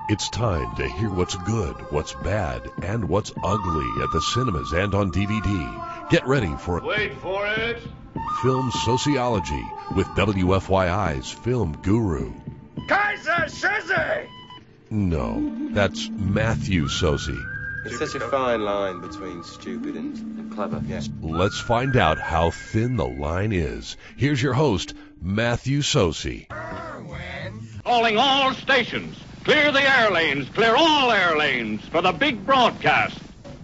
It's time to hear what's good, what's bad, and what's ugly at the cinemas and on DVD. Get ready for Wait for it! Film Sociology with WFYI's film guru. Kaiser Soze! No, that's Matthew Soze. It's such a fine line between stupid and clever. Yes. Let's find out how thin the line is. Here's your host, Matthew Soze. Calling all stations. Clear the air lanes. Clear all air lanes for the big broadcast.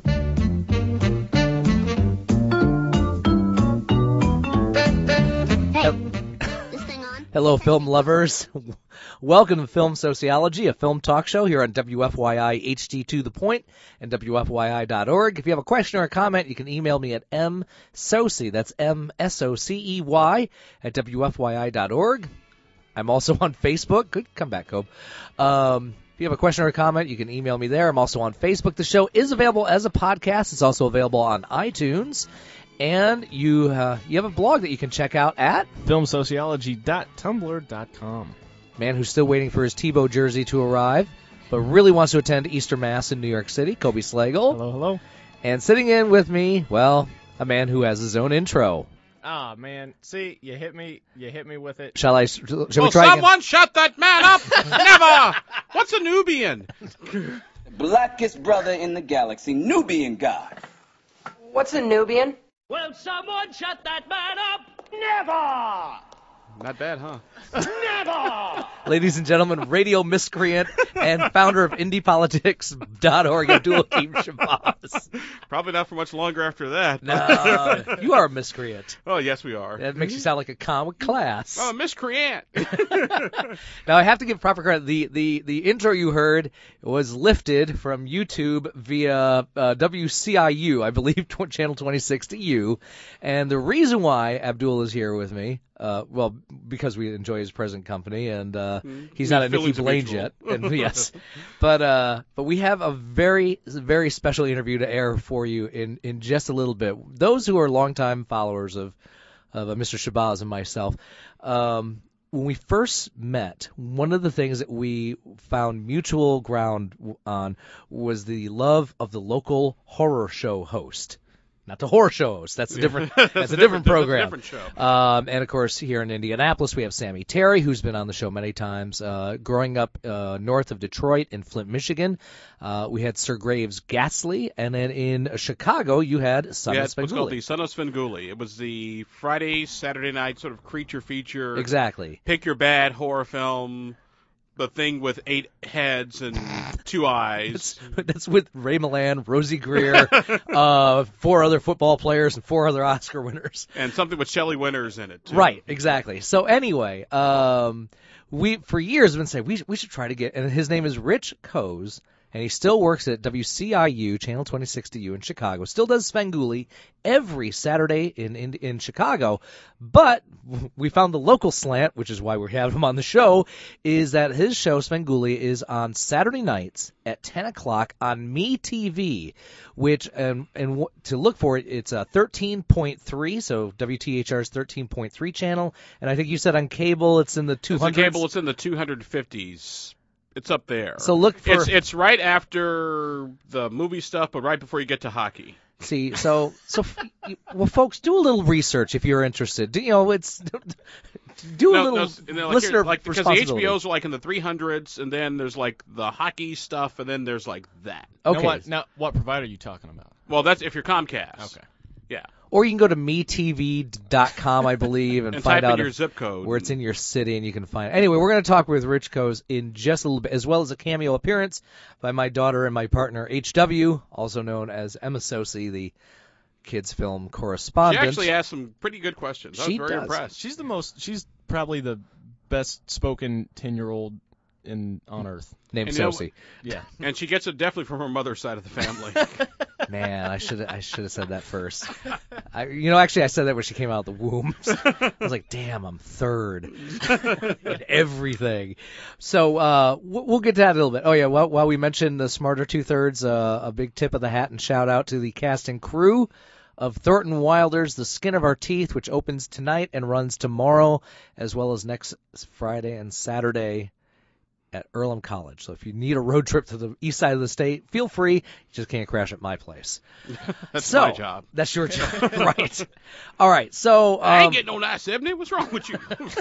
Hello, film lovers. Welcome to Film Sociology, a film talk show here on WFYI HD to the Point and WFYI.org. If you have a question or a comment, you can email me at msocey, that's M-S-O-C-E-Y, at WFYI.org. I'm also on Facebook. Good comeback, Cobe. If you have a question or a comment, you can email me there. I'm also on Facebook. The show is available as a podcast. It's also available on iTunes. And you have a blog that you can check out at filmsociology.tumblr.com. Man who's still waiting for his Tebow jersey to arrive, but really wants to attend Easter Mass in New York City, Kobe Slagle. Hello, hello. And sitting in with me, well, a man who has his own intro. Ah, man. See, you hit me with it. Shall we try someone again? shut that man up! Never! What's a Nubian? Blackest brother in the galaxy, Nubian god. What's a Nubian? Will someone shut that man up? Never! Not bad, huh? Never! Ladies and gentlemen, radio miscreant and founder of IndiePolitics.org, Abdul Hakim Shabazz. Probably not for much longer after that. No, you are a miscreant. Oh, yes, we are. That makes you sound like a comic class. Oh, miscreant. Now, I have to give proper credit. The intro you heard was lifted from YouTube via WCIU, I believe, channel 26 to you. And the reason why Abdul is here with me, well, because we enjoy his present company, and he's not at Nikki Blaine's yet. And, yes, but we have a very, very special interview to air for you in just a little bit. Those who are longtime followers of Mr. Shabazz and myself, when we first met, one of the things that we found mutual ground on was the love of the local horror show host. Not the horror show host. That's a different. That's a different program. That's a different show. And of course, here in Indianapolis, we have Sammy Terry, who's been on the show many times. Growing up north of Detroit in Flint, Michigan, we had Sir Graves Gatsley, and then in Chicago, you had Son of Svengoolie. What's called the Son of Svengoolie. It was the Friday, Saturday night sort of creature feature. Exactly. Pick your bad horror film. The thing with 8 heads and 2 eyes. That's with Ray Milland, Rosie Greer, 4 other football players, and 4 other Oscar winners. And something with Shelley Winters in it, too. Right, exactly. So anyway, we for years have been saying we should try to get, and his name is Rich Coase, and he still works at WCIU, Channel 26 in Chicago. Still does Svengoolie every Saturday in Chicago. But we found the local slant, which is why we have him on the show, is that his show, Svengoolie, is on Saturday nights at 10 o'clock on MeTV, which, and to look for it, it's a 13.3, so WTHR's 13.3 channel. And I think you said on cable it's in the 200s. On cable it's in the 250s. It's up there. So look for it's right after the movie stuff, but right before you get to hockey. See, well, folks, do a little research if you're interested. Do a little listener because the HBOs are like in the 300s, and then there's like the hockey stuff, and then there's like that. Okay. Now, what provider are you talking about? Well, that's if you're Comcast. Okay. Yeah. Or you can go to metv.com, I believe, and find type out in your zip code where it's in your city, and you can find it. Anyway, we're going to talk with Rich Coase in just a little bit, as well as a cameo appearance by my daughter and my partner, HW, also known as Emma Soce, the kids' film correspondent. She actually asked some pretty good questions. I was very impressed. She's probably the best-spoken 10-year-old on Earth. Named Soce. Yeah. And she gets it definitely from her mother's side of the family. Man, I should have said that first. Actually, I said that when she came out of the womb. I was like, damn, I'm third in everything. So we'll get to that a little bit. Oh, yeah, while we mentioned the Smarter Two-Thirds, a big tip of the hat and shout-out to the cast and crew of Thornton Wilder's The Skin of Our Teeth, which opens tonight and runs tomorrow, as well as next Friday and Saturday. at Earlham College. So if you need a road trip to the east side of the state, feel free. You just can't crash at my place. That's So, my job. That's your job, right? All right. So I ain't getting on I-70. What's wrong with you?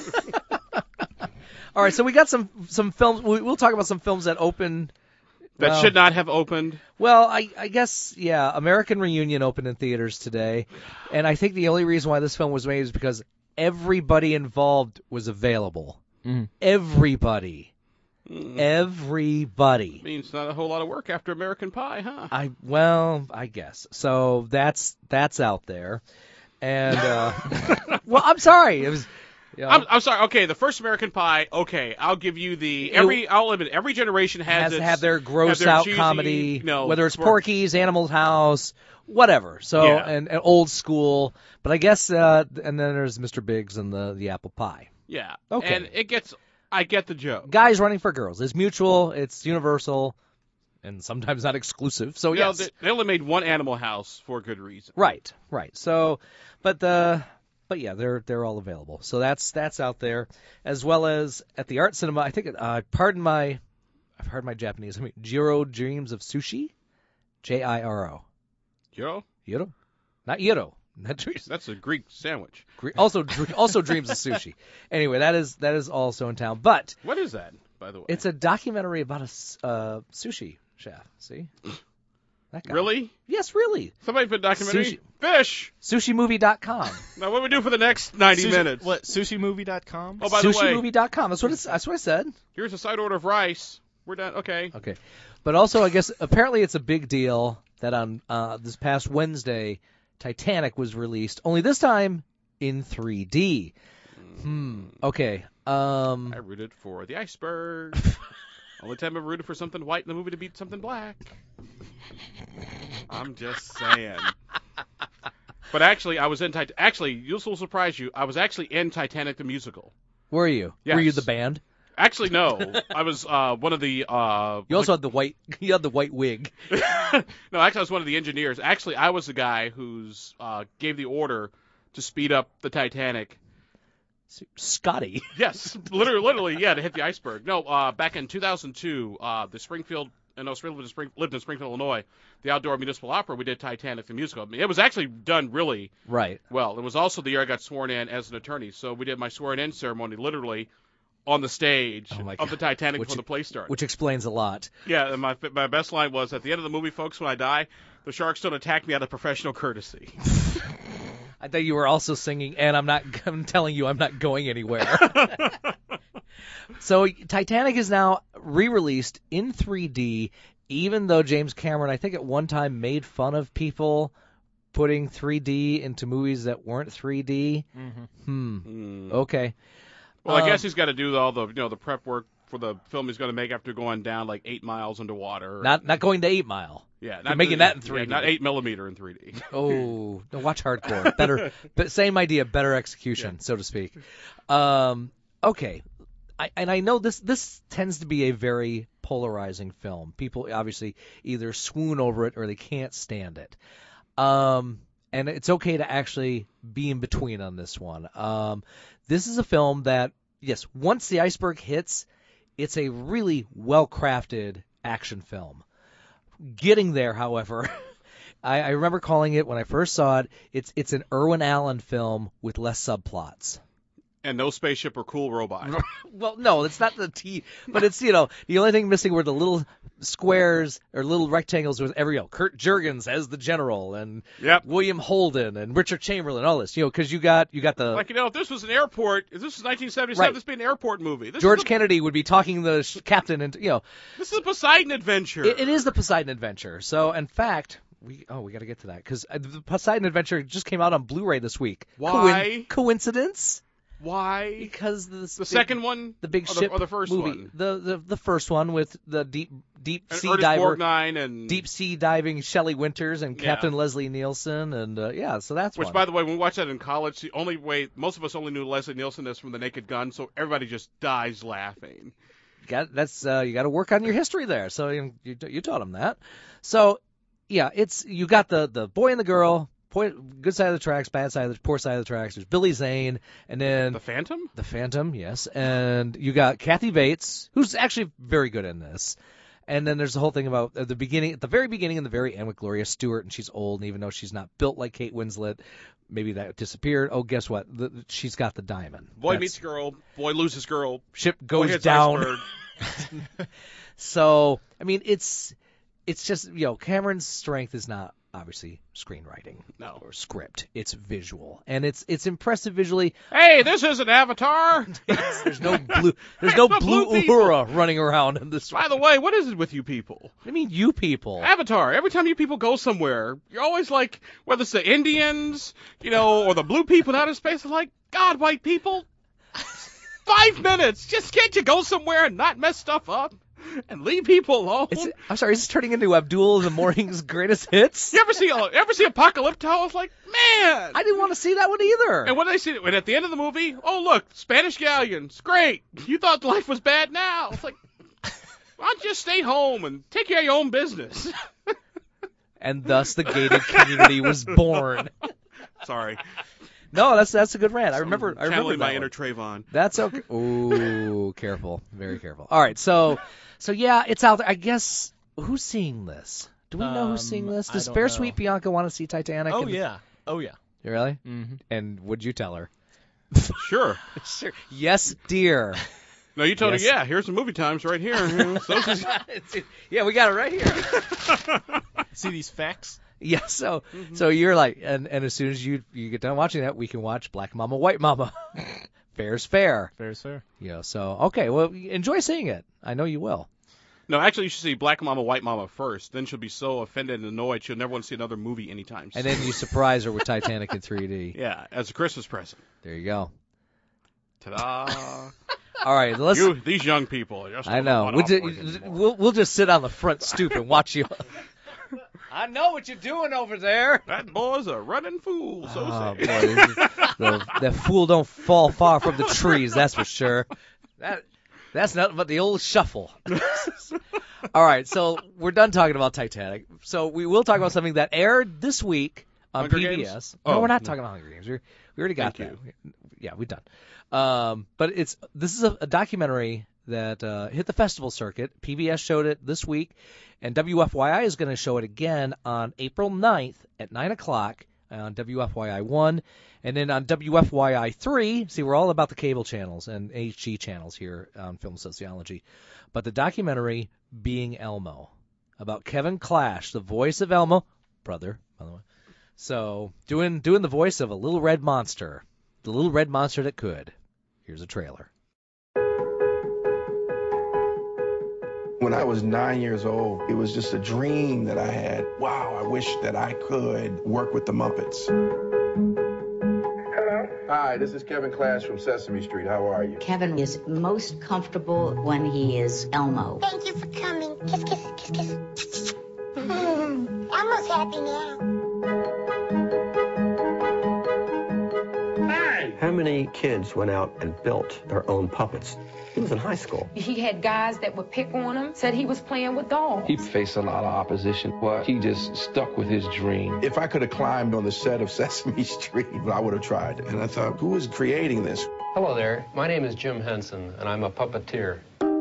all right. So we got some films. We'll talk about some films that opened. That should not have opened. Well, I guess, yeah, American Reunion opened in theaters today, and I think the only reason why this film was made is because everybody involved was available. Everybody. Everybody. Means not a whole lot of work after American Pie, huh? I guess. So that's out there. And, well, I'm sorry. It was... I'm sorry. Okay, the first American Pie. Okay, I'll give you I'll admit every generation has to have their gross out cheesy, comedy, whether it's Porky's, Animal House, whatever. So Yeah. and old school. But I guess and then there's Mr. Biggs and the apple pie. Yeah. Okay. And I get the joke. Guys running for girls. It's mutual. It's universal, and sometimes not exclusive. So yes, They only made one Animal House for good reason. right. So, but yeah, they're all available. So that's out there, as well as at the Art Cinema. I think pardon my Japanese. I mean, Jiro Dreams of Sushi, Jiro. Yo, Not Jiro. Not dreams. that's a Greek sandwich. Also Dreams of Sushi. Anyway, that is also in town. But What is that, by the way? it's a documentary about a sushi chef. See? That guy. Really? Yes, really. Somebody put documentary. Sushi. Fish. SushiMovie.com. Now, what do we do for the next 90 minutes? What, sushimovie.com? Oh, by the way, SushiMovie.com. That's what I said. here's a side order of rice. We're done. Okay. Okay. But also, I guess, apparently it's a big deal that on this past Wednesday, Titanic was released, only this time in 3D. Okay. I rooted for the iceberg. Only time I've rooted for something white in the movie to beat something black. I'm just saying. But actually, I was in Titanic. Actually, this will surprise you. I was actually in Titanic the musical. Were you? Yes. Were you the band? Actually, no. I was one of the. You also had the white. You had the white wig. No, actually, I was one of the engineers. Actually, I was the guy who's gave the order to speed up the Titanic. Scotty. Yes, literally, yeah, to hit the iceberg. No, back in 2002, lived in Springfield, Illinois, the Outdoor Municipal Opera, we did Titanic the musical. I mean, it was actually done really Right. well. It was also the year I got sworn in as an attorney, so we did my swearing-in ceremony literally on the stage of the Titanic before the play started. Which explains a lot. Yeah, and my best line was, at the end of the movie, folks, when I die, the sharks don't attack me out of professional courtesy. I thought you were also singing, and I'm telling you I'm not going anywhere. So Titanic is now re-released in 3D, even though James Cameron, I think at one time, made fun of people putting 3D into movies that weren't 3D. Okay. Well, I guess he's got to do all the the prep work for the film he's going to make after going down like 8 miles underwater. Not going to 8 Mile. Yeah, You're making that in 3D. Yeah, not 8 millimeter in 3D. Oh, no, watch Hardcore. Better, but same idea, better execution, so to speak. Okay, I know this tends to be a very polarizing film. People obviously either swoon over it or they can't stand it. And it's okay to actually be in between on this one. This is a film that, yes, once the iceberg hits, it's a really well-crafted action film. Getting there, however, I remember calling it when I first saw it, it's an Irwin Allen film with less subplots. And no spaceship or cool robot. Well, no, it's not the T, but it's, the only thing missing were the little squares or little rectangles with Kurt Jurgens as the general and William Holden and Richard Chamberlain, all this, because you got the... Like, if this was an airport, if this was 1977, Right. this would be an airport movie. George Kennedy would be talking the captain and, This is a Poseidon Adventure. It is the Poseidon Adventure. So, in fact... we got to get to that because the Poseidon Adventure just came out on Blu-ray this week. Why? Coincidence? Why? Because the second one, the big or ship or the first movie, one, the first one with the deep and sea Ernest diver, Borgnine and deep sea diving Shelley Winters and Captain Leslie Nielsen, and so that's which, one. by the way, when we watched that in college, the only way most of us only knew Leslie Nielsen is from The Naked Gun, so everybody just dies laughing. You got to work on your history there. So you taught them that. So yeah, you got the boy and the girl. good side of the tracks, bad side of the poor side of the tracks. There's Billy Zane, and then The Phantom? The Phantom, yes, and you got Kathy Bates, who's actually very good in this. And then there's the whole thing about at the very beginning and the very end with Gloria Stewart, and she's old, and even though she's not built like Kate Winslet, maybe that disappeared. Oh, guess what? She's got the diamond. Boy meets girl, boy loses girl. Ship boy goes hits down. iceberg. So, I mean, it's just, Cameron's strength is not obviously screenwriting or script. It's visual, and it's impressive visually. Hey, this isn't Avatar. There's no blue Uhura running around in this. By the way, what is it with you people? What do you mean, you people? Avatar. Every time you people go somewhere, you're always like, whether it's the Indians, or the blue people in outer space, I'm like, God, white people, 5 minutes. Just can't you go somewhere and not mess stuff up? And leave people alone. I'm sorry, is this turning into Abdul in the Morning's Greatest Hits? You ever see Apocalypto? I was like, man. I didn't want to see that one either. And when I see it, and at the end of the movie, oh look, Spanish galleons, great. You thought life was bad now. It's like, why don't you just stay home and take care of your own business? And thus the gated community was born. Sorry. No, that's a good rant. I remember Channeling my that inner one. Trayvon. That's okay. Ooh, careful, very careful. All right, so yeah, it's out there. I guess who's seeing this? Do we know who's seeing this? Does Fair Sweet Bianca want to see Titanic? Oh yeah. Really? Mm-hmm. And would you tell her? Sure. Sure. Yes, dear. No, you told her, yeah, here's the movie times right here. Yeah, we got it right here. See these facts? Yeah, so you're like, and as soon as you get done watching that, we can watch Black Mama, White Mama. Fair's fair. Fair's fair. So, okay, well, enjoy seeing it. I know you will. No, actually, you should see Black Mama, White Mama first. Then she'll be so offended and annoyed she'll never want to see another movie anytime soon. And then you surprise her with Titanic in 3D. Yeah, as a Christmas present. There you go. Ta-da. All right, these young people. Just I know. We'll just sit on the front stoop and watch you. I know what you're doing over there. That boy's a running fool, so oh, say. Boy, that fool don't fall far from the trees, that's for sure. That's nothing but the old shuffle. All right, so we're done talking about Titanic. So we will talk about something that aired this week on Hunger PBS. Games? No, we're not talking about Hunger Games. We already got that. Yeah, we're done. But this is a documentary that hit the festival circuit. PBS showed it this week, and WFYI is going to show it again on April 9th at 9 o'clock on WFYI 1. And then on WFYI 3, see, we're all about the cable channels and HG channels here on Film Sociology. But the documentary being Elmo, about Kevin Clash, the voice of Elmo, brother, by the way. So doing the voice of a little red monster, the little red monster that could. Here's a trailer. When I was 9 years old, it was just a dream that I had. Wow, I wish that I could work with the Muppets. Hello. Hi, this is Kevin Clash from Sesame Street. How are you? Kevin is most comfortable when he is Elmo. Thank you for coming. Kiss, kiss, kiss, kiss. Elmo's happy now. How many kids went out and built their own puppets? He was in high school. He had guys that would pick on him, said he was playing with dolls. He faced a lot of opposition, but he just stuck with his dream. If I could have climbed on the set of Sesame Street, I would have tried. And I thought, who is creating this? Hello there. My name is Jim Henson, and I'm a puppeteer.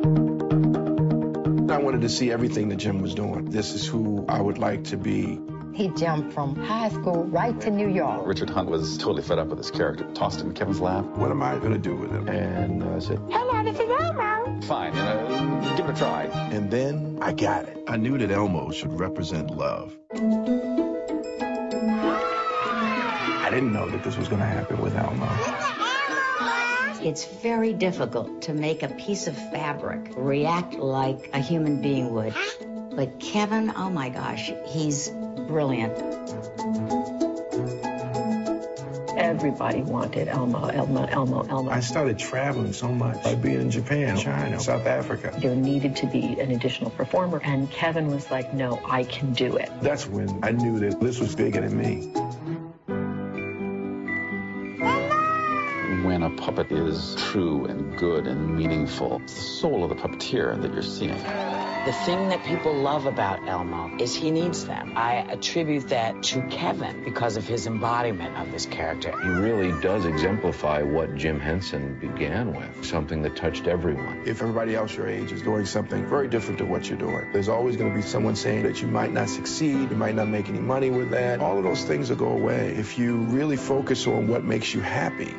I wanted to see everything that Jim was doing. This is who I would like to be. He jumped from high school right to New York. Richard Hunt was totally fed up with his character. Tossed him in Kevin's lap. What am I going to do with him? And I said, hello, this is Elmo. Fine, give it a try. And then I got it. I knew that Elmo should represent love. I didn't know that this was going to happen with Elmo. It's very difficult to make a piece of fabric react like a human being would. But Kevin, oh my gosh, he's brilliant. Everybody wanted Elmo, Elmo, Elmo, Elmo. I started traveling so much. I'd be in Japan, China, South Africa. There needed to be an additional performer, and Kevin was like, no, I can do it. That's when I knew that this was bigger than me. When a puppet is true and good and meaningful, it's the soul of the puppeteer that you're seeing. The thing that people love about Elmo is he needs them. I attribute that to Kevin because of his embodiment of this character. He really does exemplify what Jim Henson began with, something that touched everyone. If everybody else your age is doing something very different to what you're doing, there's always going to be someone saying that you might not succeed, you might not make any money with that. All of those things will go away if you really focus on what makes you happy.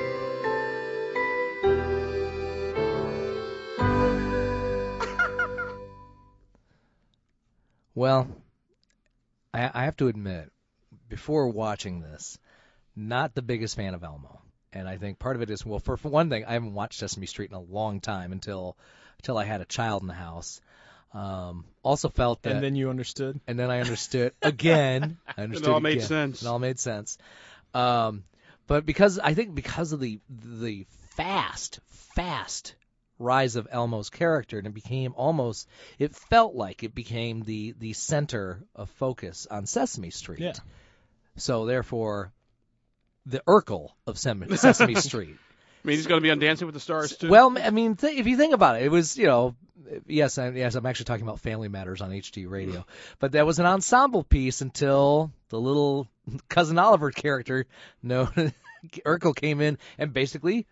Well, I have to admit, before watching this, not the biggest fan of Elmo. And I think part of it is, well, for one thing, I haven't watched Sesame Street in a long time until I had a child in the house. Also felt that... And then you understood? And then I understood again. I understood It all made again. sense. It all made sense. But because of the fast rise of Elmo's character, and it felt like it became the center of focus on Sesame Street. Yeah. So therefore, the Urkel of Sesame Street. I mean, he's going to be on Dancing with the Stars too. Well, I mean, if you think about it, it was, yes, I'm actually talking about Family Matters on HD Radio, but that was an ensemble piece until the little Cousin Oliver character, Urkel, came in and basically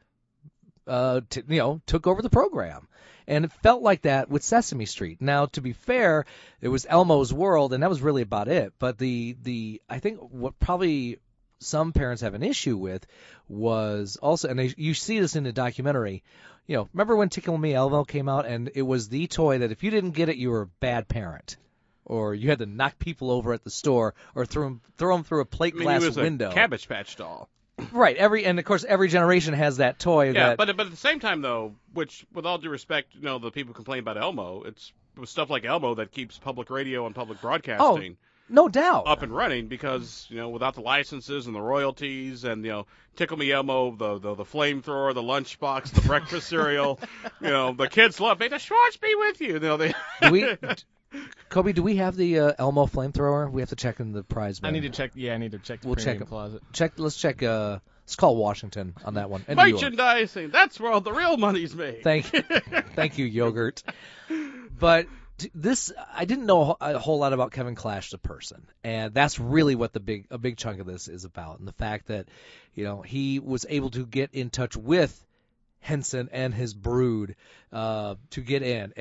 took over the program. And it felt like that with Sesame Street. Now, to be fair, it was Elmo's world, and that was really about it. But I think what probably some parents have an issue with was also, and you see this in the documentary, remember when Tickle Me Elmo came out, and it was the toy that if you didn't get it, you were a bad parent. Or you had to knock people over at the store, or throw them through a plate glass he was window. A Cabbage Patch doll. Right, and of course every generation has that toy. Yeah, but at the same time though, which with all due respect, the people complain about Elmo, it was stuff like Elmo that keeps public radio and public broadcasting. No doubt. Up and running because, without the licenses and the royalties and, Tickle Me Elmo, the flamethrower, the lunchbox, the breakfast cereal, the kids love, may the Schwartz be with you. Kobe, do we have the Elmo flamethrower? We have to check in the prize bin. I need to check the premium closet. Let's check, let's call Washington on that one. Merchandising, that's where all the real money's made. Thank you, Yogurt. But I didn't know a whole lot about Kevin Clash, the person, and that's really what a big chunk of this is about, and the fact that, he was able to get in touch with Henson and his brood to get in,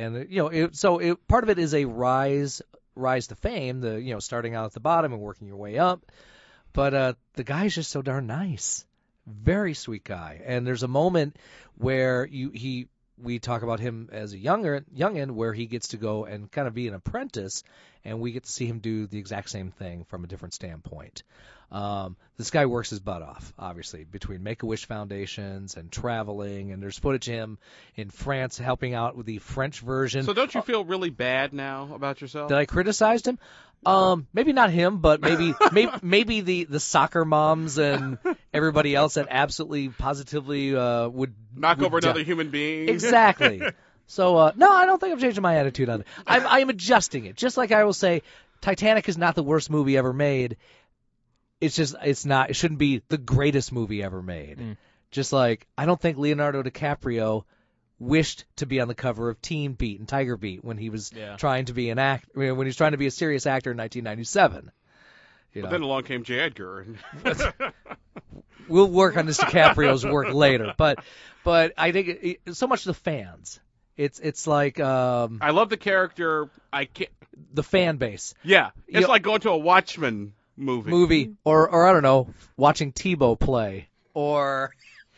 and part of it is a rise to fame, starting out at the bottom and working your way up, but the guy's just so darn nice, very sweet guy, and there's a moment where we talk about him as a youngin where he gets to go and kind of be an apprentice, and we get to see him do the exact same thing from a different standpoint. This guy works his butt off, obviously, between Make-A-Wish Foundations and traveling, and there's footage of him in France helping out with the French version. So don't you feel really bad now about yourself? Did I criticize him? Maybe not him, but maybe the soccer moms and everybody else that absolutely positively would knock over another human being. Exactly. So no, I don't think I'm changing my attitude on it. I'm adjusting it. Just like I will say, Titanic is not the worst movie ever made. It shouldn't be the greatest movie ever made. Just like I don't think Leonardo DiCaprio wished to be on the cover of Teen Beat and Tiger Beat when he was trying to be when he was trying to be a serious actor in 1997. But then along came J. Edgar. We'll work on this DiCaprio's work later, but I think so much the fans. It's like I love the character. I can't. The fan base. Yeah, it's like going to a Watchmen movie, or I don't know, watching Tebow play, or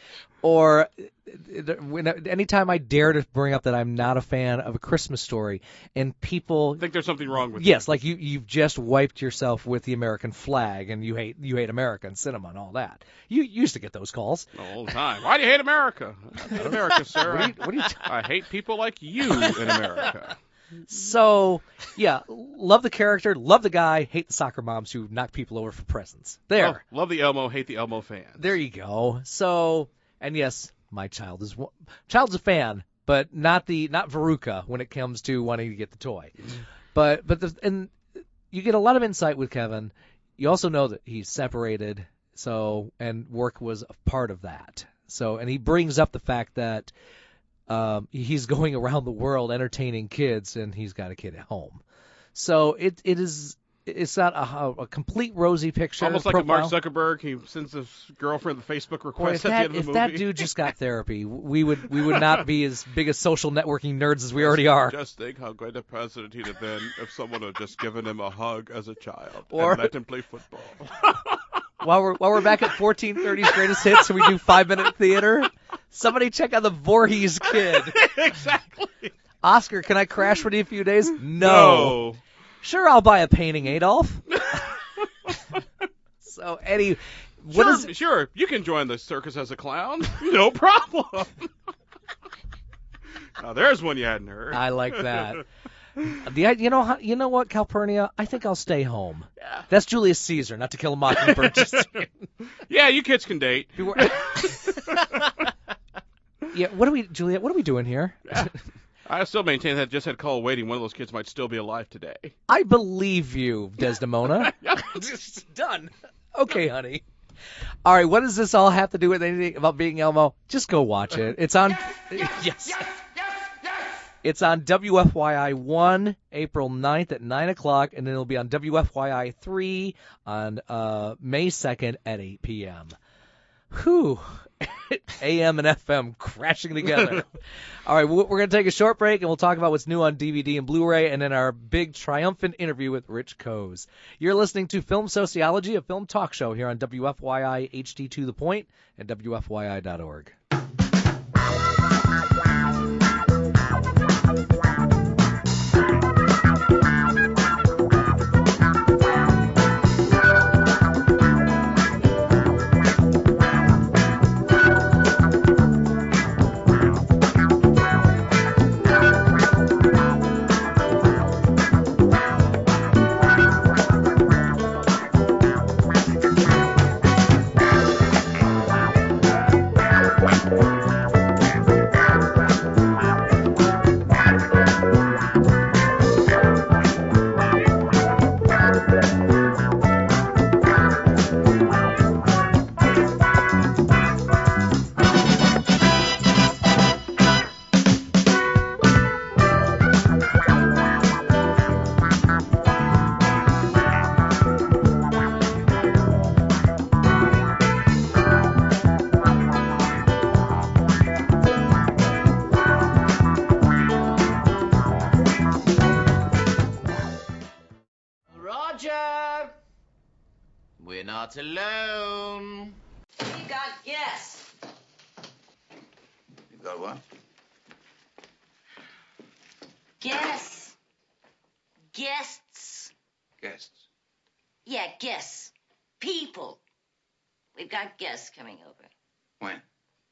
anytime I dare to bring up that I'm not a fan of A Christmas Story, and people think there's something wrong with yes, like you've just wiped yourself with the American flag, and you hate America and cinema and all that. You used to get those calls all the time. Why do you hate America? I hate America, sir. I hate people like you in America. So, yeah, love the character, love the guy, hate the soccer moms who knock people over for presents. There. Love the Elmo, hate the Elmo fans. There you go. So, and yes, my child's a fan, but not Veruca when it comes to wanting to get the toy. But you get a lot of insight with Kevin. You also know that he's separated, and work was a part of that. So, and he brings up the fact that he's going around the world entertaining kids, and he's got a kid at home. So it's not a complete rosy picture. Almost like profile. a Mark Zuckerberg. He sends his girlfriend the Facebook request Boy, at the end of the if movie. that dude just got therapy, we would not be as big as social networking nerds as we already are. Just think how great a president he'd have been if someone had just given him a hug as a child Or- and let him play football. While we're back at 1430's greatest hits, and we do 5-minute theater. Somebody check out the Voorhees Kid. Exactly. Oscar, can I crash with you a few days? No. Sure, I'll buy a painting, Adolf. So, Eddie, Sure, you can join the circus as a clown. No problem. Now, there's one you hadn't heard. I like that. You know what, Calpurnia? I think I'll stay home. Yeah. That's Julius Caesar, not To Kill a Mockingbird. Yeah, you kids can date. Yeah, Juliet, what are we doing here? Yeah. I still maintain that just had call waiting. One of those kids might still be alive today. I believe you, Desdemona. It's done. Okay, honey. All right, what does this all have to do with anything about being Elmo? Just go watch it. It's on. Yes. It's on WFYI 1, April 9th at 9 o'clock, and then it'll be on WFYI 3 on May 2nd at 8 p.m. Whew. AM and FM crashing together. All right, we're going to take a short break, and we'll talk about what's new on DVD and Blu-ray, and then our big triumphant interview with Rich Coase. You're listening to Film Sociology, a film talk show here on WFYI HD to the Point and WFYI.org. Roger! We're not alone. We got guests. You got what? Guests. Guests. Guests. Yeah, guests. People. We've got guests coming over. When?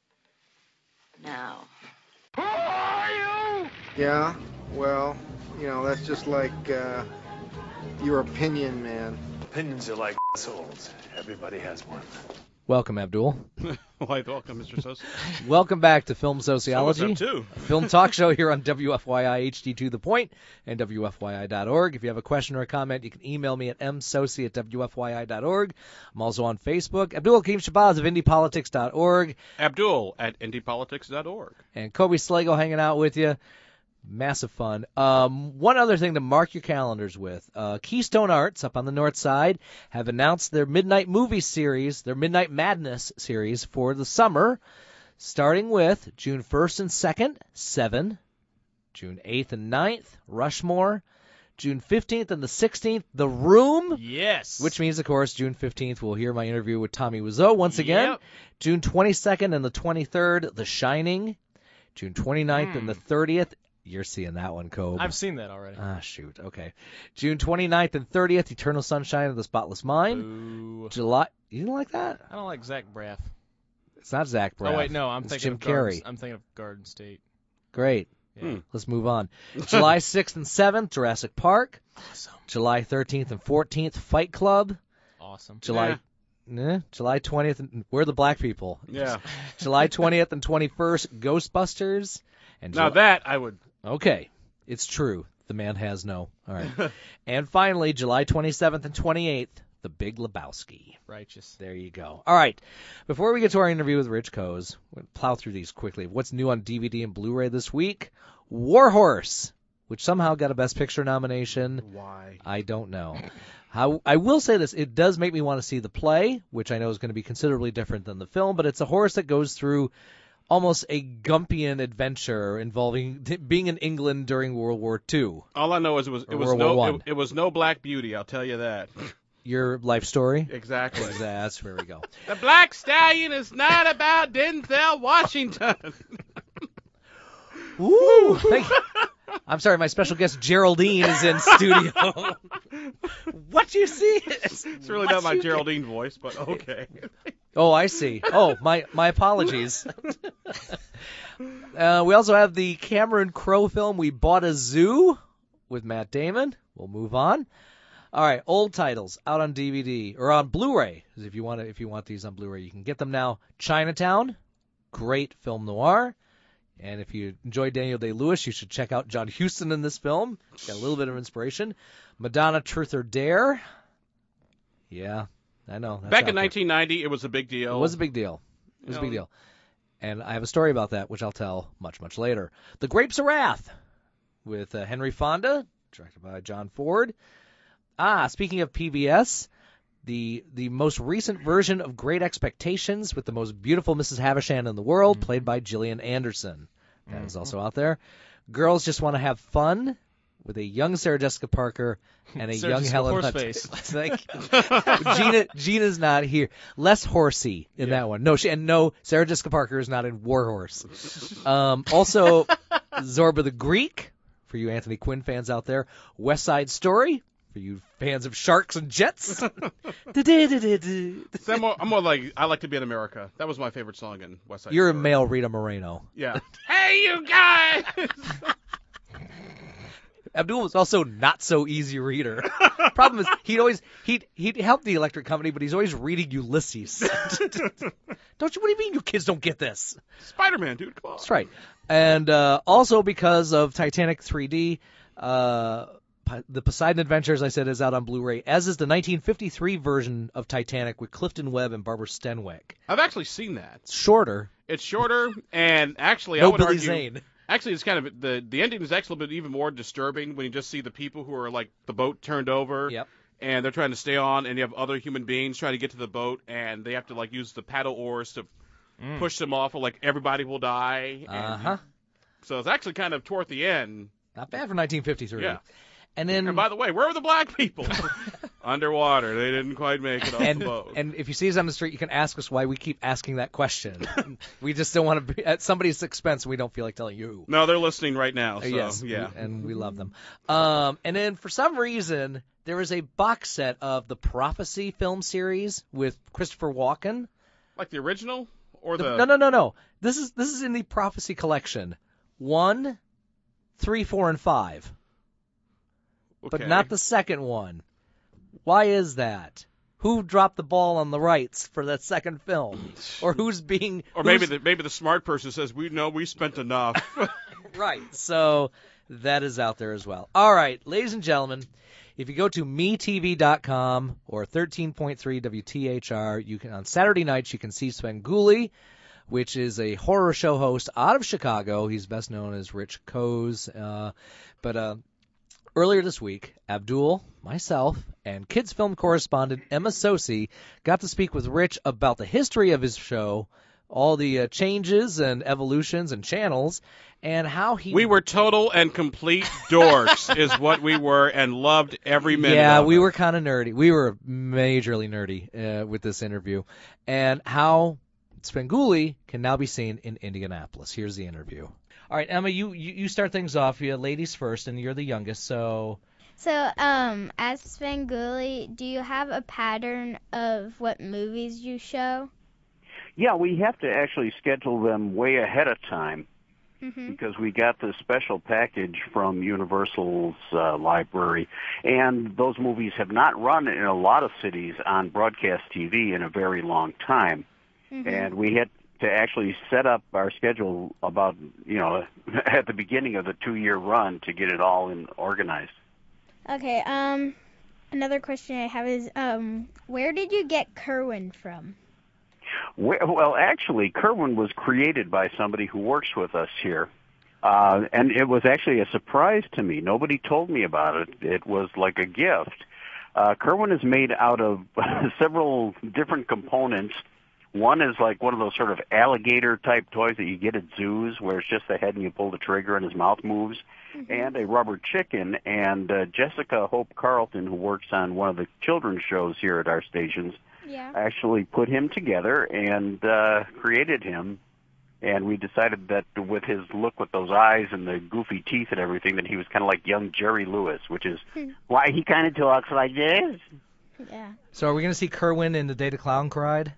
Now. Who are you? Yeah, well, that's just like your opinion, man. Opinions are like assholes. Everybody has one. Welcome, Abdul. Why, welcome, Mr. Sosa. Welcome back to Film Sociology, So what's up, too? a film talk show here on WFYI HD to the Point and WFYI.org. If you have a question or a comment, you can email me at msoci@WFYI.org. I'm also on Facebook. Abdul Hakim Shabazz of IndiePolitics.org. Abdul at IndiePolitics.org. And Kobe Slago hanging out with you. Massive fun. One other thing to mark your calendars with. Keystone Arts up on the north side have announced their Midnight Movie Series, their Midnight Madness series for the summer, starting with June 1st and 2nd, Seven, June 8th and 9th, Rushmore, June 15th and the 16th, The Room. Yes. Which means, of course, June 15th we'll hear my interview with Tommy Wiseau once again. Yep. June 22nd and the 23rd, The Shining. June 29th and the 30th. You're seeing that one, Kobe. I've seen that already. Ah, shoot. Okay. June 29th and 30th, Eternal Sunshine of the Spotless Mind. Ooh. July. You didn't like that? I don't like Zach Braff. It's not Zach Braff. Oh wait, no, I'm It's thinking Jim of Carrey. I'm thinking of Garden State. Great. Yeah. Let's move on. July 6th and 7th, Jurassic Park. Awesome. July 13th and 14th, Fight Club. Awesome. July 20th, and we're the black people. Yeah. July 20th and 21st, Ghostbusters. And Now that I would. Okay, it's true. The man has no. All right. And finally, July 27th and 28th, The Big Lebowski. Righteous. There you go. All right. Before we get to our interview with Rich Coase, we'll plow through these quickly. What's new on DVD and Blu-ray this week? War Horse, which somehow got a Best Picture nomination. Why? I don't know. I will say this. It does make me want to see the play, which I know is going to be considerably different than the film, but it's a horse that goes through almost a Gumpian adventure involving being in England during World War II. All I know is it was no Black Beauty, I'll tell you that. Your life story? Exactly. That's where we go. The Black Stallion is not about Denzel Washington. Ooh, thank you. I'm sorry, my special guest Geraldine is in studio. What you see? It's really not my Geraldine voice, but okay. Oh, I see. Oh, my apologies. We also have the Cameron Crowe film We Bought a Zoo with Matt Damon. We'll move on. All right, old titles out on DVD or on Blu-ray. If you want these on Blu-ray, you can get them now. Chinatown, great film noir. And if you enjoy Daniel Day-Lewis, you should check out John Huston in this film. Got a little bit of inspiration. Madonna, Truth or Dare. Yeah, I know. Back in 1990, it was a big deal. It was a big deal. It was a big deal. And I have a story about that, which I'll tell much, much later. The Grapes of Wrath with Henry Fonda, directed by John Ford. Speaking of PBS, the most recent version of Great Expectations with the most beautiful Mrs. Havisham in the world, played by Gillian Anderson. That is also out there. Girls Just Want to Have Fun with a young Sarah Jessica Parker and a young Helen Hunt. Gina's not here. Less horsey in that one. No, Sarah Jessica Parker is not in War Horse. Also, Zorba the Greek, for you Anthony Quinn fans out there. West Side Story, for you fans of sharks and jets. I'm more like I Like to Be in America. That was my favorite song in West Side You're Story. a male Rita Moreno. Yeah. Hey, you guys! Abdul was also not so easy reader. Problem is, he'd help the electric company, but he's always reading Ulysses. What do you mean you kids don't get this? Spider-Man, dude, come on. That's right. And also because of Titanic 3D, the Poseidon Adventures, I said, is out on Blu-ray, as is the 1953 version of Titanic with Clifton Webb and Barbara Stenwick. I've actually seen that. It's shorter, and actually, no I would Billy argue, Zane. Actually, it's kind of the ending is actually a bit even more disturbing when you just see the people who are like the boat turned over, and they're trying to stay on, and you have other human beings trying to get to the boat, and they have to like use the paddle oars to push them off, or like everybody will die. So it's actually kind of toward the end. Not bad for 1953. Yeah. And by the way, where were the black people? Underwater. They didn't quite make it off the boat. And if you see us on the street, you can ask us why we keep asking that question. We just don't want to be at somebody's expense. We don't feel like telling you. No, they're listening right now. So, yes, yeah. And we love them. And then for some reason, there is a box set of the Prophecy film series with Christopher Walken. Like the original? Or the... No. This is in the Prophecy collection. 1, 3, 4, and 5. Okay. But not the second one. Why is that? Who dropped the ball on the rights for that second film? Or maybe the smart person says, we spent enough. Right. So that is out there as well. All right, ladies and gentlemen, if you go to metv.com or 13.3 WTHR, you can on Saturday nights you can see Svengoolie, which is a horror show host out of Chicago. He's best known as Rich Coase. Earlier this week, Abdul, myself, and kids film correspondent Emma Sosi got to speak with Rich about the history of his show, all the changes and evolutions and channels, and how he... We were total and complete dorks is what we were, and loved every minute Yeah, of we it. were kind of nerdy. We were majorly nerdy with this interview, and how Svengoolie can now be seen in Indianapolis. Here's the interview. All right, Emma, you start things off. You ladies first, and you're the youngest, so... So, as Svengoolie, do you have a pattern of what movies you show? Yeah, we have to actually schedule them way ahead of time because we got the special package from Universal's library, and those movies have not run in a lot of cities on broadcast TV in a very long time. And we had to actually set up our schedule about, at the beginning of the 2-year run to get it all organized. Okay, Another question I have is, where did you get Kerwin from? Well, actually, Kerwin was created by somebody who works with us here. And it was actually a surprise to me. Nobody told me about it. It was like a gift. Kerwin is made out of several different components. One is like one of those sort of alligator-type toys that you get at zoos where it's just the head and you pull the trigger and his mouth moves, and a rubber chicken. And Jessica Hope Carlton, who works on one of the children's shows here at our stations, actually put him together and created him. And we decided that with his look with those eyes and the goofy teeth and everything, that he was kind of like young Jerry Lewis, which is why he kind of talks like this. Yeah. So are we going to see Kerwin in The Day the Clown Cried?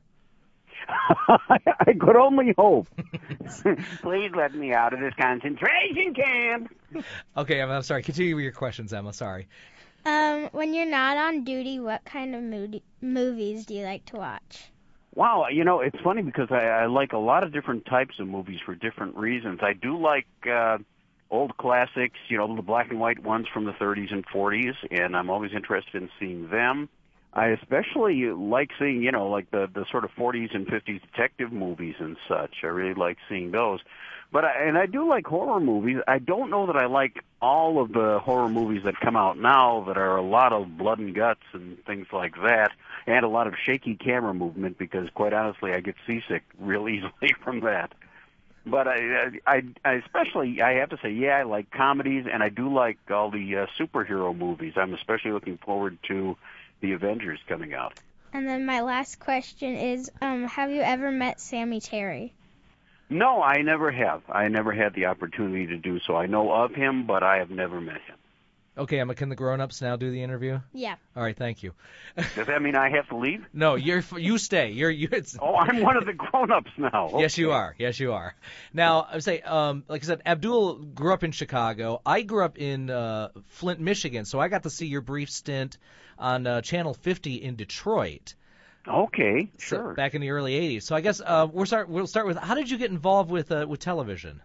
I could only hope. Please let me out of this concentration camp. Okay, Emma, I'm sorry. Continue with your questions, Emma. Sorry. When you're not on duty, what kind of movies do you like to watch? Wow, you know, it's funny because I like a lot of different types of movies for different reasons. I do like old classics, you know, the black and white ones from the 30s and 40s, and I'm always interested in seeing them. I especially like seeing, you know, like the sort of 40s and 50s detective movies and such. I really like seeing those. But I do like horror movies. I don't know that I like all of the horror movies that come out now that are a lot of blood and guts and things like that, and a lot of shaky camera movement because, quite honestly, I get seasick real easily from that. But I especially, I have to say, yeah, I like comedies, and I do like all the superhero movies. I'm especially looking forward to the Avengers coming out. And then my last question is, have you ever met Sammy Terry? No, I never have. I never had the opportunity to do so. I know of him, but I have never met him. Okay, Emma, can the grown-ups now do the interview? Yeah. All right, thank you. Does that mean I have to leave? No, you stay. Oh, I'm one of the grown-ups now. Okay. Yes, you are. Yes, you are. Now, I would say, like I said, Abdul grew up in Chicago. I grew up in Flint, Michigan, so I got to see your brief stint on Channel 50 in Detroit. Okay, sure. So, back in the early 80s. So I guess we'll start with, how did you get involved with television?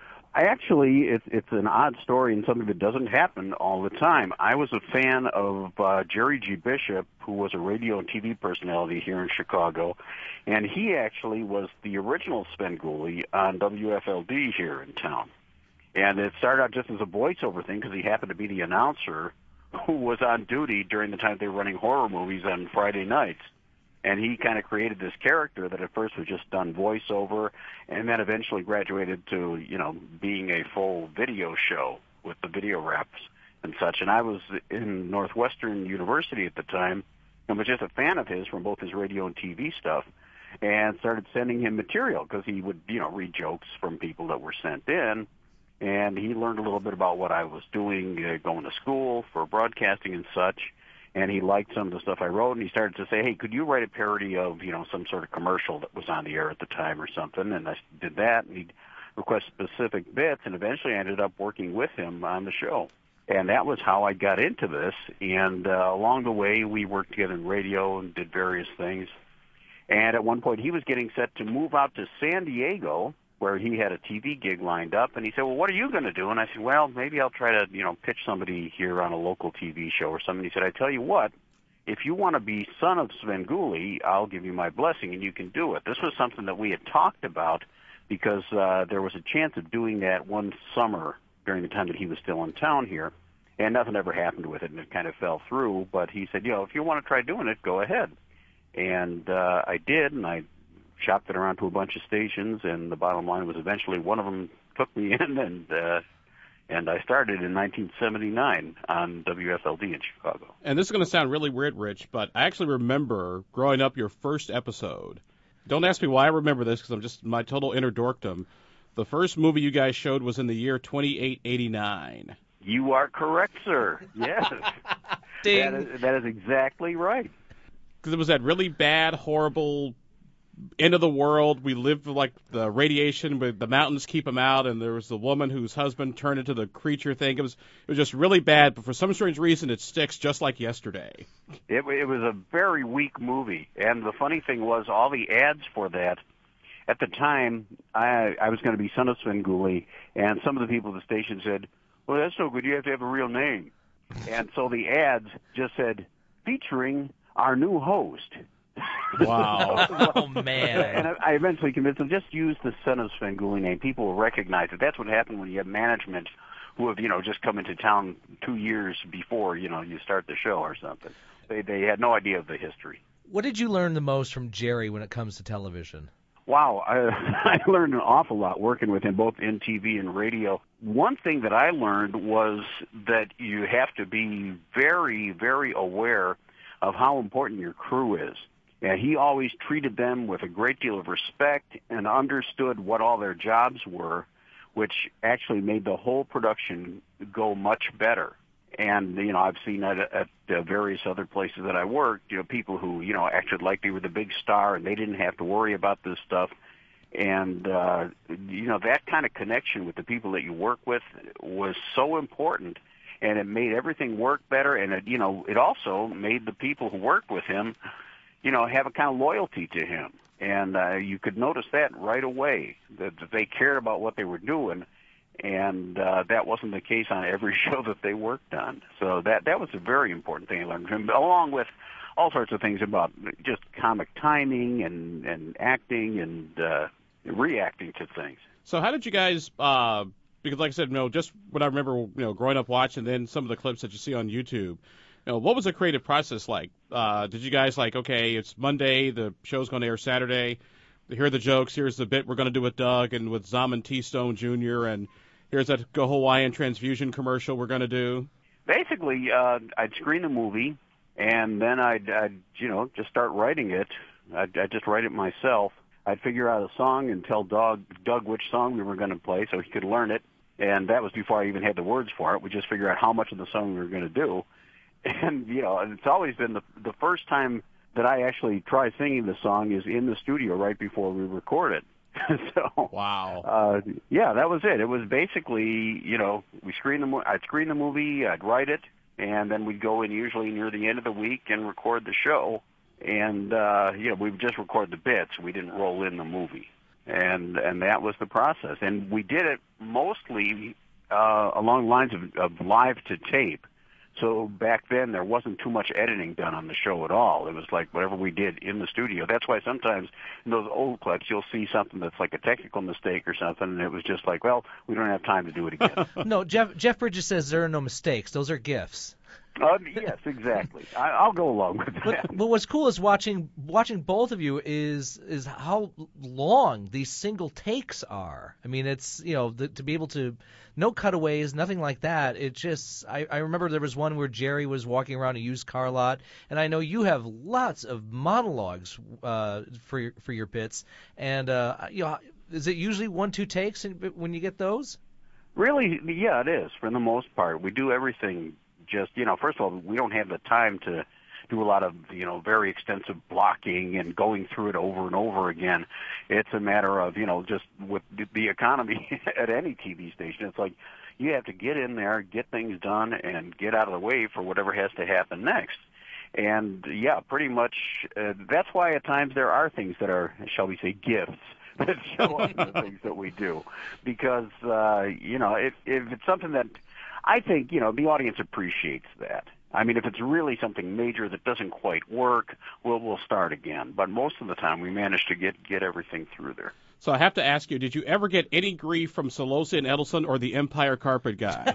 I actually, it's an odd story and something that doesn't happen all the time. I was a fan of Jerry G. Bishop, who was a radio and TV personality here in Chicago, and he actually was the original Svengoolie on WFLD here in town. And it started out just as a voiceover thing because he happened to be the announcer who was on duty during the time they were running horror movies on Friday nights. And he kind of created this character that at first was just done voiceover and then eventually graduated to, you know, being a full video show with the video reps and such. And I was in Northwestern University at the time and was just a fan of his from both his radio and TV stuff and started sending him material because he would, you know, read jokes from people that were sent in. And he learned a little bit about what I was doing, going to school for broadcasting and such. And he liked some of the stuff I wrote, and he started to say, hey, could you write a parody of, you know, some sort of commercial that was on the air at the time or something? And I did that, and he'd request specific bits, and eventually I ended up working with him on the show. And that was how I got into this. And along the way, we worked together in radio and did various things. And at one point, he was getting set to move out to San Diego, where he had a TV gig lined up, and he said, well, what are you going to do? And I said, well, maybe I'll try to, you know, pitch somebody here on a local TV show or something. He said, I tell you what, if you want to be son of Svengoolie, I'll give you my blessing, and you can do it. This was something that we had talked about because there was a chance of doing that one summer during the time that he was still in town here, and nothing ever happened with it, and it kind of fell through. But he said, you know, if you want to try doing it, go ahead. And I did, and I shopped it around to a bunch of stations, and the bottom line was eventually one of them took me in, and I started in 1979 on WFLD in Chicago. And this is going to sound really weird, Rich, but I actually remember growing up your first episode. Don't ask me why I remember this, because I'm just my total inner dorkdom. The first movie you guys showed was in the year 2889. You are correct, sir. Yes. That is exactly right. Because it was that really bad, horrible end of the world. We lived like the radiation, but the mountains keep them out, and there was the woman whose husband turned into the creature thing. It was just really bad, but for some strange reason, it sticks just like yesterday. It was a very weak movie, and the funny thing was all the ads for that. At the time, I was going to be son of Svengoolie, and some of the people at the station said, well, that's no good. You have to have a real name. And so the ads just said, featuring our new host. Wow. Oh, man. And I eventually convinced them, just use the Son of Svengoolie name. People will recognize it. That's what happened when you have management who have, just come into town 2 years before, you start the show or something. They had no idea of the history. What did you learn the most from Jerry when it comes to television? Wow, I learned an awful lot working with him, both in TV and radio. One thing that I learned was that you have to be very, very aware of how important your crew is. And he always treated them with a great deal of respect and understood what all their jobs were, which actually made the whole production go much better. And, I've seen that at various other places that I worked, people who, acted like they were the big star and they didn't have to worry about this stuff. And, that kind of connection with the people that you work with was so important, and it made everything work better. And, it also made the people who worked with him, have a kind of loyalty to him. And you could notice that right away, that they cared about what they were doing. And that wasn't the case on every show that they worked on. So that was a very important thing I learned from him, along with all sorts of things about just comic timing and acting and reacting to things. So how did you guys, because like I said, just what I remember, growing up watching, then some of the clips that you see on YouTube, what was the creative process like? Did you guys okay, it's Monday, the show's going to air Saturday, here are the jokes, here's the bit we're going to do with Doug and with Zaman T. Stone Jr., and here's that Go Hawaiian transfusion commercial we're going to do? Basically, I'd screen the movie, and then I'd just start writing it. I'd just write it myself. I'd figure out a song and tell Doug which song we were going to play so he could learn it. And that was before I even had the words for it. We just figure out how much of the song we were going to do. And, it's always been the first time that I actually try singing the song is in the studio right before we record it. So wow. Yeah, that was it. It was basically, I'd screen the movie, I'd write it, and then we'd go in usually near the end of the week and record the show. And we would just record the bits. We didn't roll in the movie. And that was the process. And we did it mostly along the lines of live to tape. So back then, there wasn't too much editing done on the show at all. It was like whatever we did in the studio. That's why sometimes in those old clips, you'll see something that's like a technical mistake or something, and it was just like, well, we don't have time to do it again. No, Jeff Bridges says there are no mistakes. Those are GIFs. Yes, exactly. I'll go along with that. But what's cool is watching both of you is how long these single takes are. I mean, it's to be able to no cutaways, nothing like that. It just I remember there was one where Jerry was walking around a used car lot, and I know you have lots of monologues for your bits. And is it usually 1-2 takes when you get those? Really, yeah, it is for the most part. We do everything. Just, first of all, we don't have the time to do a lot of, very extensive blocking and going through it over and over again. It's a matter of, just with the economy at any TV station, it's like you have to get in there, get things done, and get out of the way for whatever has to happen next. And, yeah, pretty much that's why at times there are things that are, shall we say, gifts that show up in the things that we do. Because, if it's something that I think, the audience appreciates that. I mean, if it's really something major that doesn't quite work, we'll start again. But most of the time, we manage to get everything through there. So I have to ask you, did you ever get any grief from Solozzi and Edelson or the Empire Carpet Guy?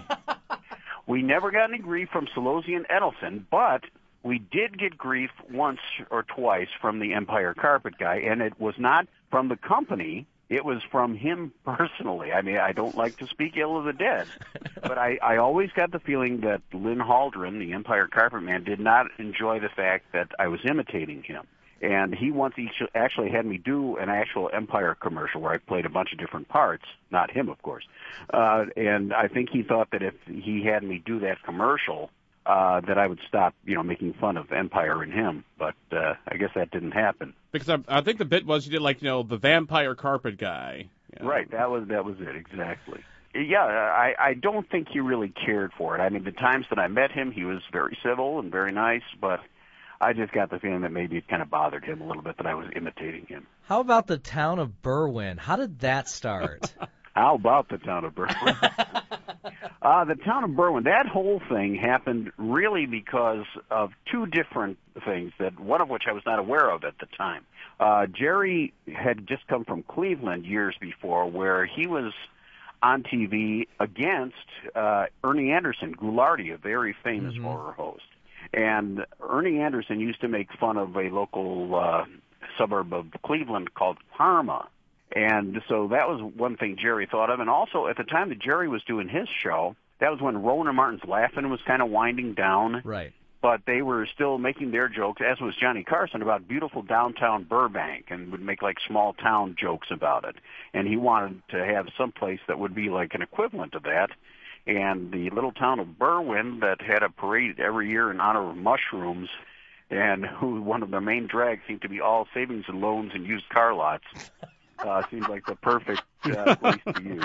We never got any grief from Solozzi and Edelson, but we did get grief once or twice from the Empire Carpet Guy, and it was not from the company. It was from him personally. I mean, I don't like to speak ill of the dead, but I always got the feeling that Lynn Haldren, the Empire Carpet Man, did not enjoy the fact that I was imitating him. And he once actually had me do an actual Empire commercial where I played a bunch of different parts, not him, of course. And I think he thought that if he had me do that commercial, that I would stop, making fun of Empire and him. But I guess that didn't happen. Because I think the bit was you did the Vampire Carpet Guy. Right, that was it, exactly. Yeah, I don't think he really cared for it. I mean, the times that I met him, he was very civil and very nice, but I just got the feeling that maybe it kind of bothered him a little bit that I was imitating him. How about the town of Berwyn? How did that start? How about the town of Berwyn? The town of Berwyn, that whole thing happened really because of two different things, that one of which I was not aware of at the time. Jerry had just come from Cleveland years before, where he was on TV against Ernie Anderson, Ghoulardi, a very famous horror host. And Ernie Anderson used to make fun of a local suburb of Cleveland called Parma. And so that was one thing Jerry thought of. And also, at the time that Jerry was doing his show, that was when Rowan and Martin's Laugh-In was kind of winding down. Right. But they were still making their jokes, as was Johnny Carson, about beautiful downtown Burbank, and would make like small town jokes about it. And he wanted to have some place that would be like an equivalent of that. And the little town of Berwyn that had a parade every year in honor of mushrooms, and who one of the main drags seemed to be all savings and loans and used car lots. Seemed like the perfect place to use.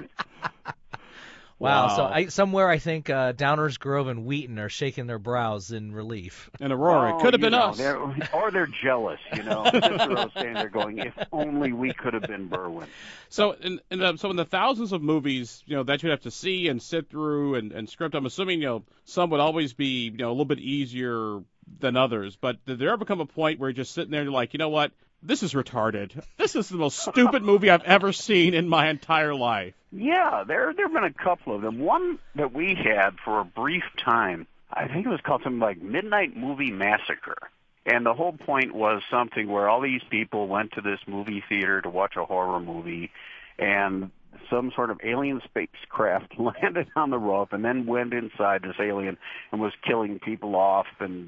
Wow. So somewhere I think Downers Grove and Wheaton are shaking their brows in relief. And Aurora, it could have been us. Or they're jealous, you know. Cicero saying they're going, if only we could have been Berwyn. So in the thousands of movies, that you'd have to see and sit through and script, I'm assuming, some would always be, a little bit easier than others. But did there ever come a point where you're just sitting there and you're like, you know what? This is retarded. This is the most stupid movie I've ever seen in my entire life. Yeah, there have been a couple of them. One that we had for a brief time, I think it was called something like Midnight Movie Massacre. And the whole point was something where all these people went to this movie theater to watch a horror movie, and some sort of alien spacecraft landed on the roof and then went inside this alien and was killing people off, and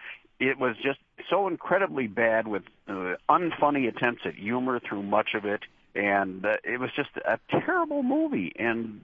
it was just so incredibly bad with unfunny attempts at humor through much of it, and it was just a terrible movie. And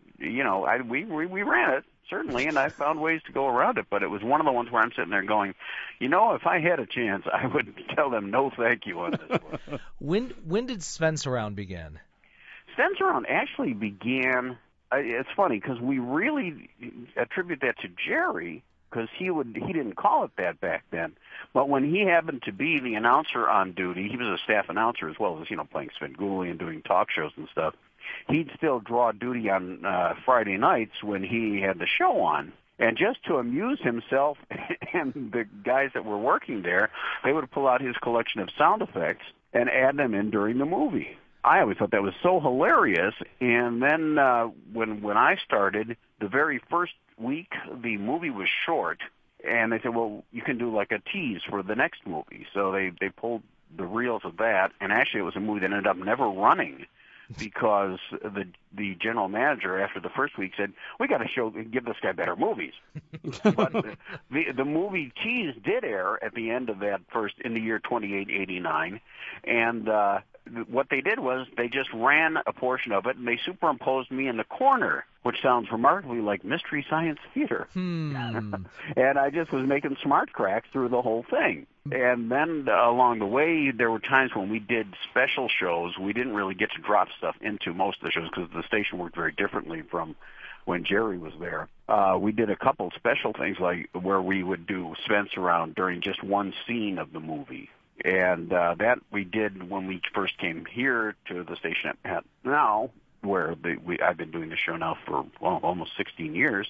we ran it certainly, and I found ways to go around it. But it was one of the ones where I'm sitting there going, if I had a chance, I would tell them no, thank you on this one. When did Svensurround begin? Svensurround actually began. It's funny because we really attribute that to Jerry, because he didn't call it that back then. But when he happened to be the announcer on duty, he was a staff announcer as well as, playing Svengoolie and doing talk shows and stuff. He'd still draw duty on Friday nights when he had the show on. And just to amuse himself and the guys that were working there, they would pull out his collection of sound effects and add them in during the movie. I always thought that was so hilarious. And then when I started, the very first week, the movie was short, and they said, well, you can do like a tease for the next movie. So they pulled the reels of that, and actually it was a movie that ended up never running because the general manager after the first week said, we got to give this guy better movies. But the movie tease did air at the end of that in the year 2889, and what they did was they just ran a portion of it, and they superimposed me in the corner, which sounds remarkably like Mystery Science Theater. And I just was making smart cracks through the whole thing. And then along the way, there were times when we did special shows. We didn't really get to drop stuff into most of the shows because the station worked very differently from when Jerry was there. We did a couple special things like where we would do Svensurround during just one scene of the movie. And that we did when we first came here to the station at now, where I've been doing the show now for almost 16 years.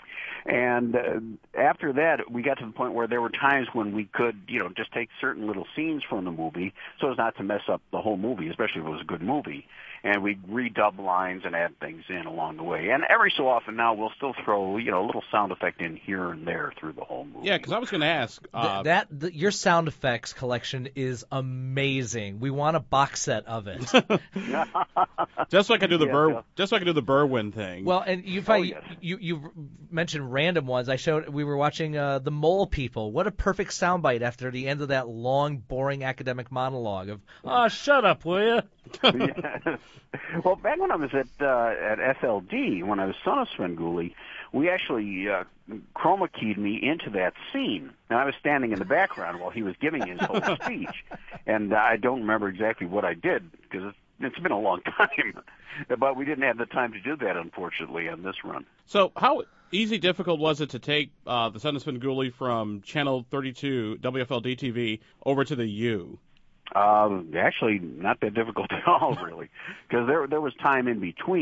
And after that, we got to the point where there were times when we could, just take certain little scenes from the movie so as not to mess up the whole movie, especially if it was a good movie. And we'd redub lines and add things in along the way. And every so often now, we'll still throw, a little sound effect in here and there through the whole movie. Yeah, because I was going to ask. Your sound effects collection is amazing. We want a box set of it. Just so I can do the just so I can do the Berwyn thing. Well, and you mentioned random ones. We were watching The Mole People. What a perfect soundbite after the end of that long, boring academic monologue of, shut up, will you? Yes. Well, back when I was at SLD, when I was son of Svengoolie, we actually chroma keyed me into that scene. And I was standing in the background while he was giving his whole speech. And I don't remember exactly what I did because it's been a long time. But we didn't have the time to do that, unfortunately, on this run. So how difficult was it to take the Son of Svengoolie from Channel 32, WFLD TV, over to the U? Actually, not that difficult at all, really, because there was time in between.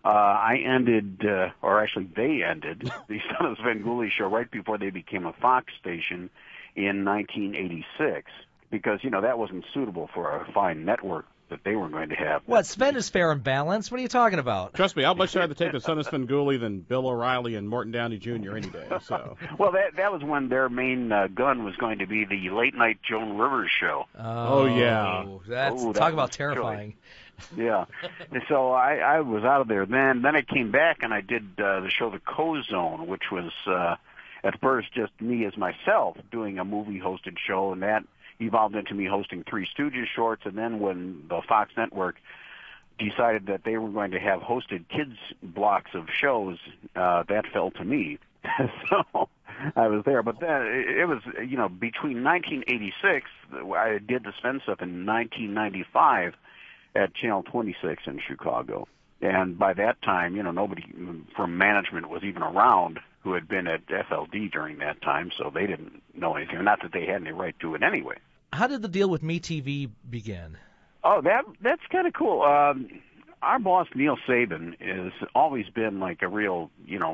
I ended, or actually they ended, the Son of Svengoolie show right before they became a Fox station in 1986, because, that wasn't suitable for a fine network that they were going to have. What, Sven is fair and balanced? What are you talking about? Trust me, I'd much rather take the Son of Svengoolie than Bill O'Reilly and Morton Downey Jr. any day. So. Well, that was when their main gun was going to be the late-night Joan Rivers show. Oh yeah. Talk about terrifying. Yeah. And so I was out of there then. Then I came back and I did the show The Co-Zone, which was at first just me as myself doing a movie-hosted show, and that evolved into me hosting Three Stooges shorts. And then when the Fox Network decided that they were going to have hosted kids blocks of shows, that fell to me. So I was there. But then it was, between 1986, I did the Sven stuff in 1995 at Channel 26 in Chicago. And by that time, nobody from management was even around who had been at FLD during that time, so they didn't know anything. Not that they had any right to it anyway. How did the deal with MeTV begin? Oh, that's kind of cool. Our boss, Neil Sabin, has always been like a real,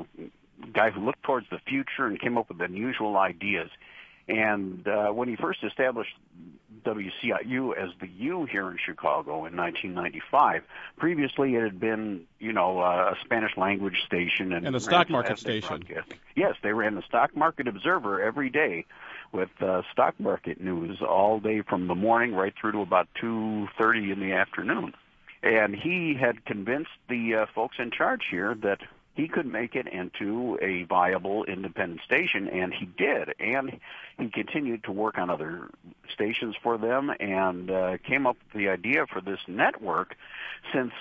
guy who looked towards the future and came up with unusual ideas. And when he first established WCIU as the U here in Chicago in 1995, previously it had been, a Spanish language station and a stock market station. Yes, they ran the Stock Market Observer every day with stock market news all day from the morning right through to about 2:30 in the afternoon. And he had convinced the folks in charge here that he could make it into a viable independent station, and he did. And he continued to work on other stations for them and came up with the idea for this network since,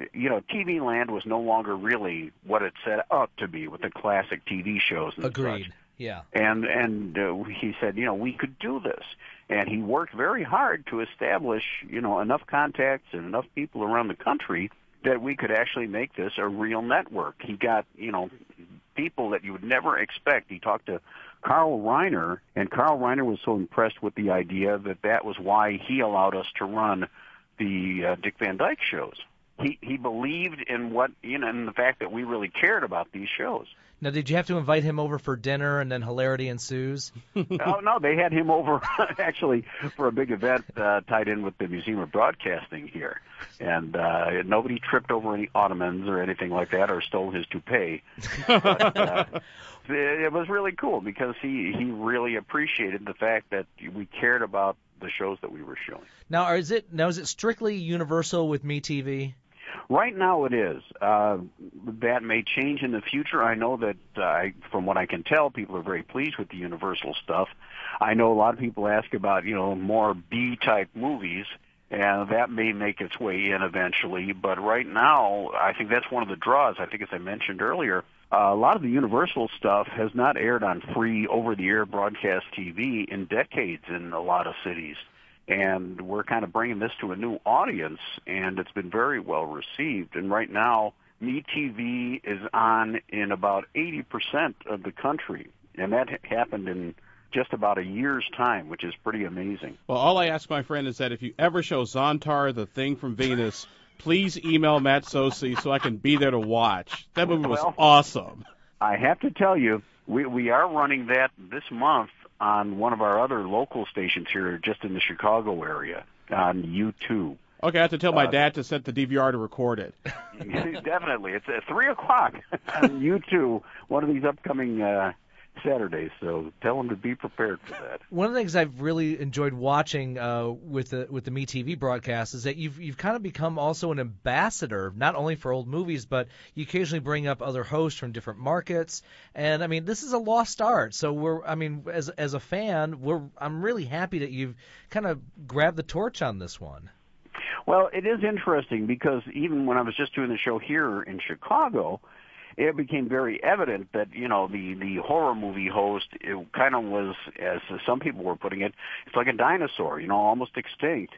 TV land was no longer really what it set up to be with the classic TV shows and Agreed. such. Yeah. And he said, we could do this. And he worked very hard to establish, enough contacts and enough people around the country that we could actually make this a real network. He got, people that you would never expect. He talked to Carl Reiner, and Carl Reiner was so impressed with the idea that was why he allowed us to run the Dick Van Dyke shows. He believed in in the fact that we really cared about these shows. Now, did you have to invite him over for dinner and then hilarity ensues? No, they had him over actually for a big event tied in with the Museum of Broadcasting here. And nobody tripped over any ottomans or anything like that or stole his toupee. But, it was really cool because he really appreciated the fact that we cared about the shows that we were showing. Now, is it strictly Universal with MeTV? Right now it is. That may change in the future. I know that from what I can tell, people are very pleased with the Universal stuff. I know a lot of people ask about, more B-type movies, and that may make its way in eventually. But right now, I think that's one of the draws. I think, as I mentioned earlier, a lot of the Universal stuff has not aired on free over-the-air broadcast TV in decades in a lot of cities. And we're kind of bringing this to a new audience, and it's been very well received. And right now, MeTV is on in about 80% of the country, and that happened in just about a year's time, which is pretty amazing. Well, all I ask, my friend, is that if you ever show Zontar, the Thing from Venus, please email Matt Sosi so I can be there to watch. That movie was awesome. I have to tell you, we are running that this month on one of our other local stations here just in the Chicago area on U2. Okay, I have to tell my dad to set the DVR to record it. Definitely. It's at 3 o'clock on U2, one of these upcoming Saturdays, so tell them to be prepared for that. One of the things I've really enjoyed watching with the MeTV broadcast is that you've kind of become also an ambassador, not only for old movies, but you occasionally bring up other hosts from different markets. And I mean, this is a lost art. So as a fan, I'm really happy that you've kind of grabbed the torch on this one. Well, it is interesting because even when I was just doing the show here in Chicago, it became very evident that, the horror movie host, it kind of was, as some people were putting it, it's like a dinosaur, almost extinct.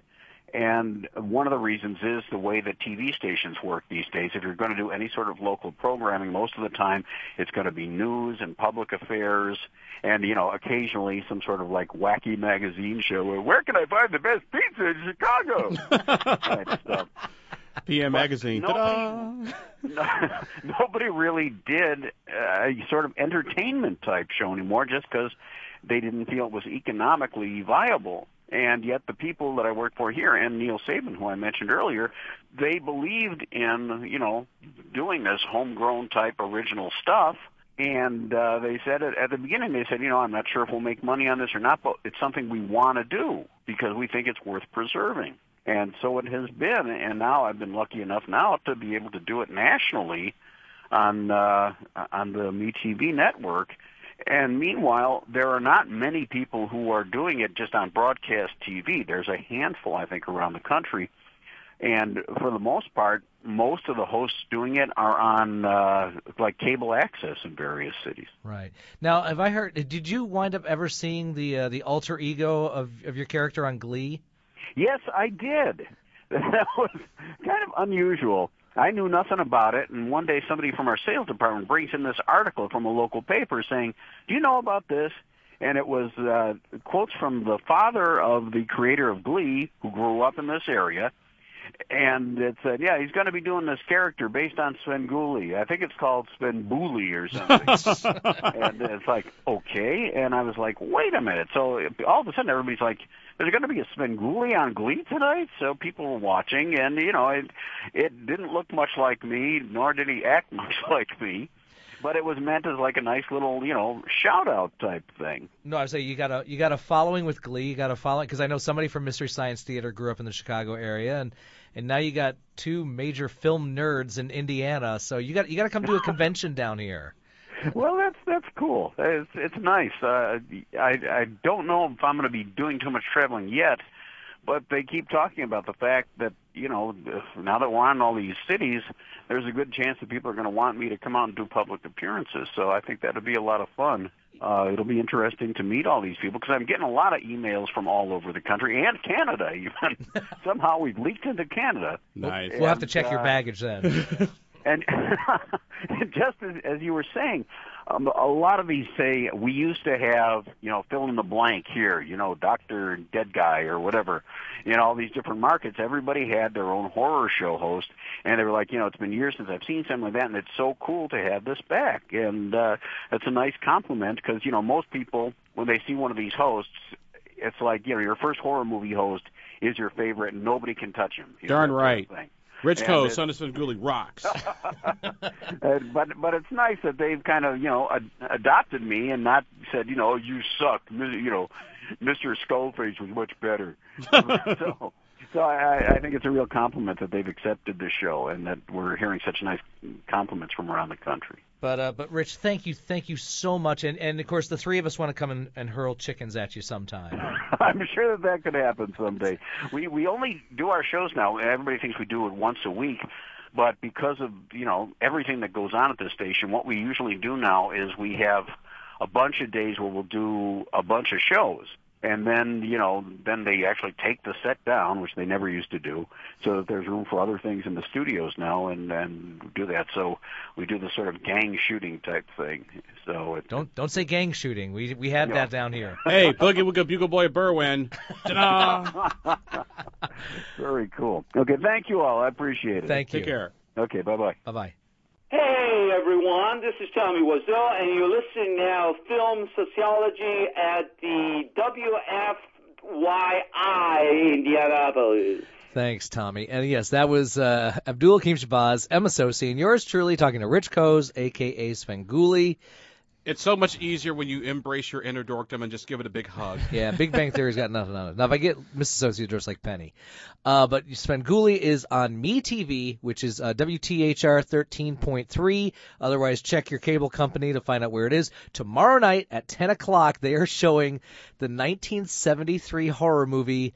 And one of the reasons is the way that TV stations work these days. If you're going to do any sort of local programming, most of the time it's going to be news and public affairs and, occasionally some sort of like wacky magazine show. Where can I find the best pizza in Chicago? Type stuff. PM magazine. Nobody really did a sort of entertainment type show anymore, just because they didn't feel it was economically viable. And yet the people that I work for here, and Neil Saban, who I mentioned earlier, they believed in, doing this homegrown type original stuff. And they said at the beginning, they said, I'm not sure if we'll make money on this or not, but it's something we want to do because we think it's worth preserving. And so it has been. And now I've been lucky enough now to be able to do it nationally on the MeTV network. And meanwhile, there are not many people who are doing it just on broadcast TV. There's a handful, I think, around the country. And for the most part, most of the hosts doing it are on like cable access in various cities. Right. Now, have I heard? Did you wind up ever seeing the alter ego of your character on Glee? Yes, I did. That was kind of unusual. I knew nothing about it, and one day somebody from our sales department brings in this article from a local paper saying, "Do you know about this?" And it was quotes from the father of the creator of Glee, who grew up in this area. And it said, yeah, he's going to be doing this character based on Svengoolie. I think it's called Svenbooley or something. And it's like, okay. And I was like, wait a minute. So all of a sudden everybody's like, there's going to be a Svengoolie on Glee tonight? So people were watching, and, it didn't look much like me, nor did he act much like me. But it was meant as like a nice little, shout-out type thing. No, I was saying you got a following with Glee. You got a following because I know somebody from Mystery Science Theater grew up in the Chicago area, and now you got two major film nerds in Indiana. So you got to come to a convention down here. Well, that's cool. It's nice. I don't know if I'm going to be doing too much traveling yet, but they keep talking about the fact that, now that we're on all these cities, there's a good chance that people are going to want me to come out and do public appearances. So I think that'll be a lot of fun. It'll be interesting to meet all these people because I'm getting a lot of emails from all over the country and Canada even. Somehow we've leaked into Canada. Nice. We'll have to check your baggage then. And just as you were saying, a lot of these say we used to have, fill in the blank here, Dr. Dead Guy or whatever, all these different markets. Everybody had their own horror show host, and they were like, it's been years since I've seen something like that, and it's so cool to have this back. And it's a nice compliment because, most people, when they see one of these hosts, it's like, your first horror movie host is your favorite, and nobody can touch him. Darn right. Rich Coe, son of Svengoolie, rocks. But it's nice that they've kind of, adopted me and not said, you suck. Mr. Skullface was much better. So I think it's a real compliment that they've accepted the show and that we're hearing such nice compliments from around the country. But Rich, thank you so much. And of course, the three of us want to come and hurl chickens at you sometime. I'm sure that could happen someday. We only do our shows now. Everybody thinks we do it once a week. But because of, everything that goes on at this station, what we usually do now is we have a bunch of days where we'll do a bunch of shows. And then, then they actually take the set down, which they never used to do, so that there's room for other things in the studios now and do that. So we do the sort of gang shooting type thing. So don't say gang shooting. We had that down here. Hey, Boogie Woogie Bugle Boy Berwin. Ta-da! Very cool. Okay, thank you all. I appreciate it. Thank you. Take care. Okay, bye-bye. Bye-bye. Hey, everyone, this is Tommy Wiseau, and you're listening now to Film Sociology at the WFYI Indianapolis. Thanks, Tommy. And yes, that was Abdul Hakim Shabazz, Emma Sosi, and yours truly talking to Rich Coes, a.k.a. Svengoolie. It's so much easier when you embrace your inner dorkdom and just give it a big hug. Yeah, Big Bang Theory's got nothing on it. Now, if I get Mrs. Sosi dressed like Penny. But Svengoolie is on MeTV, which is WTHR 13.3. Otherwise, check your cable company to find out where it is. Tomorrow night at 10 o'clock, they are showing the 1973 horror movie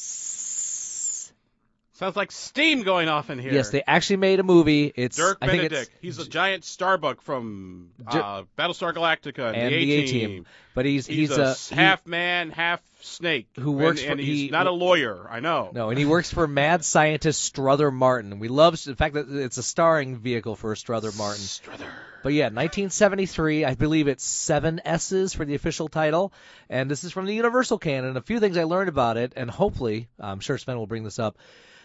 Sounds like steam going off in here. Yes, they actually made a movie. It's Dirk I think Benedict. He's a giant Starbuck from Battlestar Galactica and the A Team. But he's a half man, half snake. Who works and he's not a lawyer. I know. No, and he works for mad scientist Strother Martin. We love the fact that it's a starring vehicle for Strother Martin. Strother. But yeah, 1973. I believe it's 7 S's for the official title, and this is from the Universal canon. A few things I learned about it, and hopefully, I'm sure Sven will bring this up.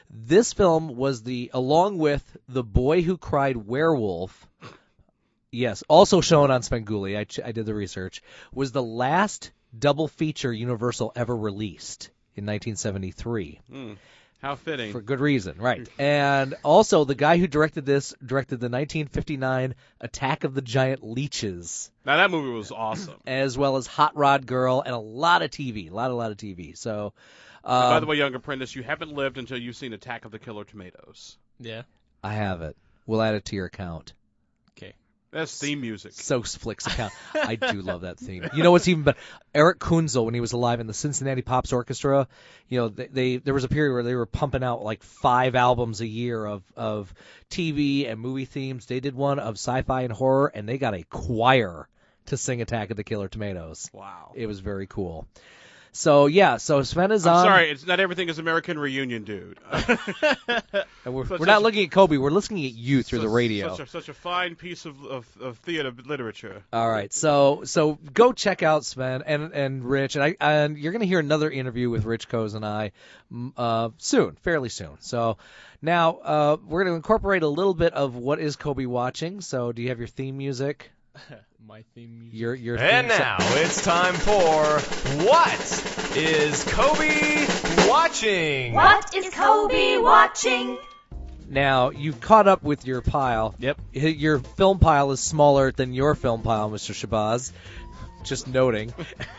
This film was along with The Boy Who Cried Werewolf, yes, also shown on Svengoolie, I did the research, was the last double feature Universal ever released in 1973. How fitting. For good reason, right. And also, the guy who directed this directed the 1959 Attack of the Giant Leeches. Now, that movie was awesome. As well as Hot Rod Girl and a lot of TV, a lot of TV. So, and by the way, Young Apprentice, you haven't lived until you've seen Attack of the Killer Tomatoes. Yeah. I have it. We'll add it to your account. Okay. That's theme music. So Flick's account. I do love that theme. You know what's even better? Eric Kunzel, when he was alive in the Cincinnati Pops Orchestra, you know, there was a period where they were pumping out like 5 albums a year of TV and movie themes. They did one of sci-fi and horror, and they got a choir to sing Attack of the Killer Tomatoes. Wow. It was very cool. So, yeah, so Sven is on. I'm sorry, it's not everything is American Reunion, dude. And we're not looking at Kobe, we're listening at you through the radio. Such a fine piece of theater literature. All right, so go check out Sven and Rich, and you're going to hear another interview with Rich Coase and I fairly soon. So now we're going to incorporate a little bit of what is Kobe watching. So do you have your theme music? My theme music. Your and theme now it's time for What is Kobe Watching? What is Kobe watching? Now, you've caught up with your pile. Yep. Your film pile is smaller than your film pile, Mr. Shabazz. Just noting.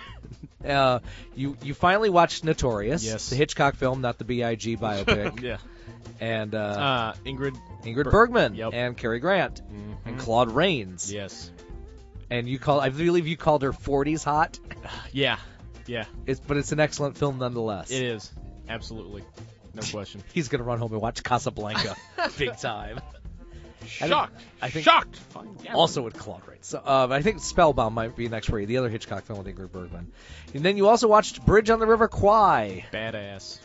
You finally watched Notorious. Yes. The Hitchcock film, not the B.I.G. biopic. Yeah. And Ingrid Bergman. Yep. And Cary Grant. And Claude Rains. Yes. And I believe you called her 40s hot. Yeah. But it's an excellent film nonetheless. It is. Absolutely. No question. He's going to run home and watch Casablanca. Big time. Shocked. I think Shocked. Also with Claude Rains. So, I think Spellbound might be next for you, the other Hitchcock film with Ingrid Bergman. And then you also watched Bridge on the River Kwai. Badass.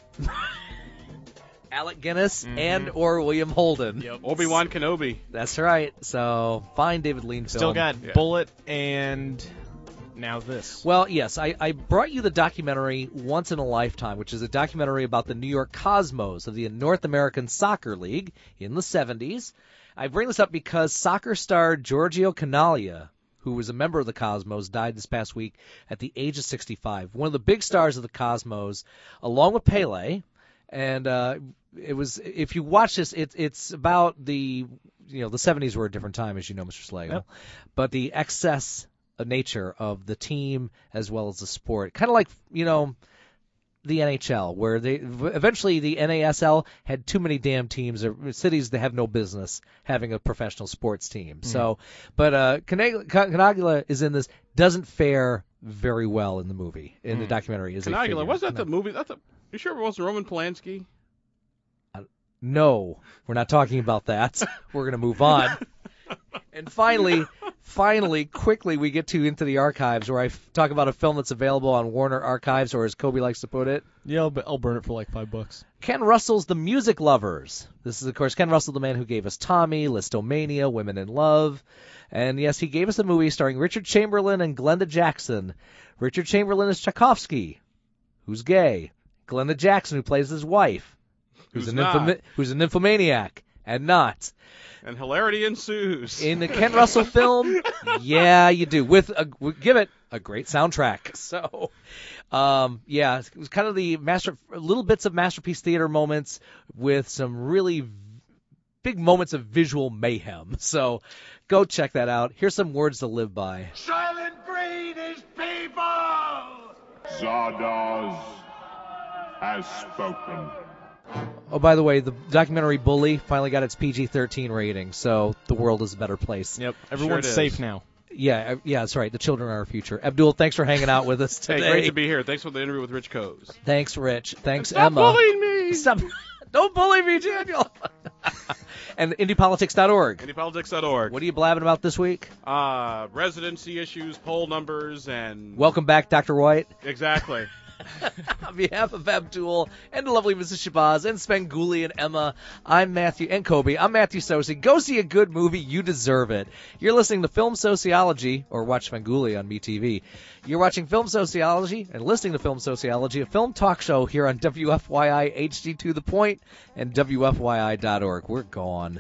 Alec Guinness and or William Holden. Yep. Obi-Wan Kenobi. That's right. So, fine David Lean film. Still got Bullet and now this. Well, yes, I brought you the documentary Once in a Lifetime, which is a documentary about the New York Cosmos of the North American Soccer League in the 70s. I bring this up because soccer star Giorgio Canaglia, who was a member of the Cosmos, died this past week at the age of 65. One of the big stars of the Cosmos, along with Pele. And it was, if you watch this, it's about the 70s were a different time, as you know, Mr. Slagle. Yep. But the excess nature of the team as well as the sport, kind of like, the NHL, where eventually the NASL had too many damn teams, or cities that have no business having a professional sports team. Mm. So, but Canaglia is in this, doesn't fare very well in the movie, in the documentary. Canaglia, was that the movie? You sure it wasn't Roman Polanski? No, we're not talking about that. We're going to move on. And finally, quickly, we get into the archives, where I talk about a film that's available on Warner Archives, or as Kobe likes to put it. Yeah, I'll burn it for like $5. Ken Russell's The Music Lovers. This is, of course, Ken Russell, the man who gave us Tommy, Listomania, Women in Love. And yes, he gave us a movie starring Richard Chamberlain and Glenda Jackson. Richard Chamberlain is Tchaikovsky, who's gay. Glenda Jackson, who plays his wife, who's a nymphomaniac, and not. And hilarity ensues. In the Ken Russell film, yeah, you do. Give it a great soundtrack. So, it was kind of the little bits of masterpiece theater moments with some really big moments of visual mayhem. So, go check that out. Here's some words to live by. Silent breed is people! Zardoz has spoken. Oh, by the way, the documentary Bully finally got its PG-13 rating, so the world is a better place. Yep, everyone's safe now. Yeah, that's right. The children are our future. Abdul, thanks for hanging out with us today. Hey, great to be here. Thanks for the interview with Rich Coase. Thanks, Rich. Thanks, Stop Emma. bullying me! Stop. Don't bully me, Daniel. And IndiePolitics.org. IndiePolitics.org. What are you blabbing about this week? Residency issues, poll numbers, and... Welcome back, Dr. White. Exactly. On behalf of Abdul and the lovely Mrs. Shabazz and Svengoolie and Emma, I'm Matthew, and Kobe. I'm Matthew Sosi. Go see a good movie. You deserve it. You're listening to Film Sociology, or watch Svengoolie on MeTV. You're watching Film Sociology and listening to Film Sociology, a film talk show here on WFYI HD to the Point and WFYI.org. We're gone.